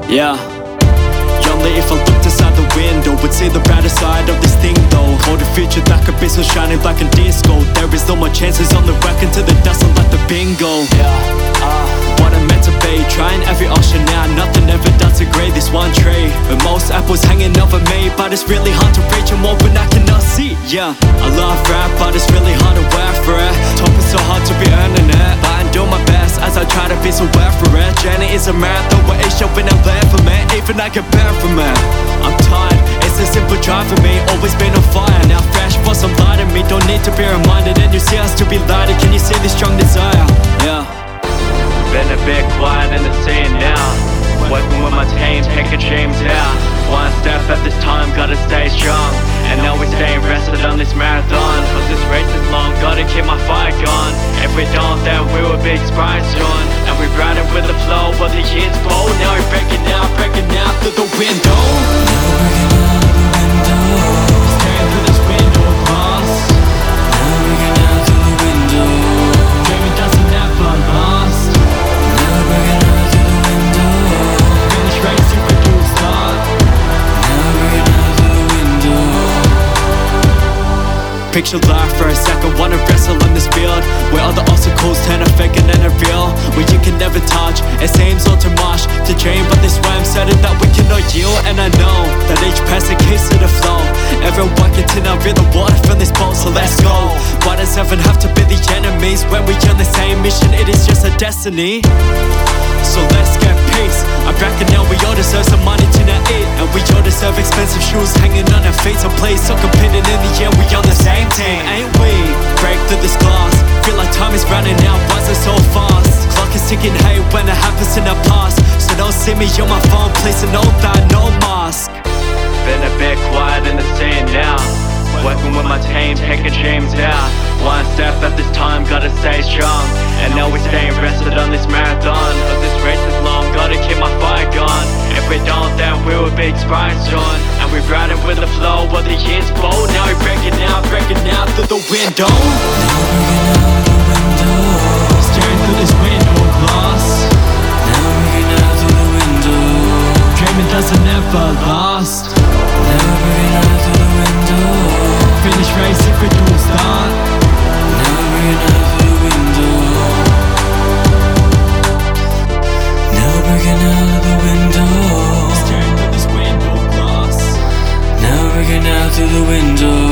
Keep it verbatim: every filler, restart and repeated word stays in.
Yeah. Only if I looked inside the window would see the brighter side of this thing though. Hold the future that could be so shining black and disco. There is no more chances on the rack into the dust and like the bingo. Yeah, uh, what I'm meant to be, trying every option now. Nothing ever does agree, this one tree. But most apples hanging over me, but it's really hard to reach them all when I cannot see. Yeah, I love rap, but it's really hard to work for it. Top is so hard to be earning it, but I'm doing my best as I try to be so well for it. Journey is a marathon where each showing I'm there for me. Even I can bear from it. I'm tired, it's a simple drive for me. Always been on fire, now fresh for some light in me. Don't need to be reminded, and you see us to be lighter. Can you see this strong desire? Yeah. Been a bit quiet in the scene now. Working with my team, taking dreams out. One step at this time, gotta stay strong. And now we're staying rested on this marathon. Cause this race is long, gotta keep my fire going. If we don't, then we will be expiring soon. And we're riding with the flow, but the years go. Now we're breaking out, breaking out through the window. Staring through this window of glass. Now breaking out through the window. Dreaming doesn't ever last. Now breaking out through the window. Finish race if we do start. Now breaking out through the window. Picture life for a second, wanna wrestle on this field where all the obstacles turn a fake and then a real. Where you can never touch, it seems all too much to dream. But this way I'm certain that we cannot yield. And I know that each person keeps to the flow. Everyone can tell I'll the water from this boat, so let's go. Why does heaven have to be the enemies when we on the same mission? It is just a destiny. So let's get peace. I reckon now we all deserve some money to not eat. And we all deserve expensive shoes hanging on our feet. So please, so competing in the end, we on the same team, ain't we? Break through this glass, feel like time is running out, why's it so fast? Clock is ticking, hey, when it happens in the past. So don't see me on my phone, please, and know that, no mask. Been a bit quiet in the scene now. Working with my team, taking dreams out. One step at this time, gotta stay strong. And now we're staying rested on this marathon. Cause this race is long, gotta keep my fire going. If we don't, then we will be expiring soon. And we're riding with the flow, but the years go. Now we're breaking out, breaking out through the window. Staring through this window of glass. Now breaking out through the window. Dreaming doesn't ever last. Now breaking out through the window. Finish race if we do start. Now breaking out through the window. Now breaking out of the window. Staring through this window of glass. Now breaking out through the window.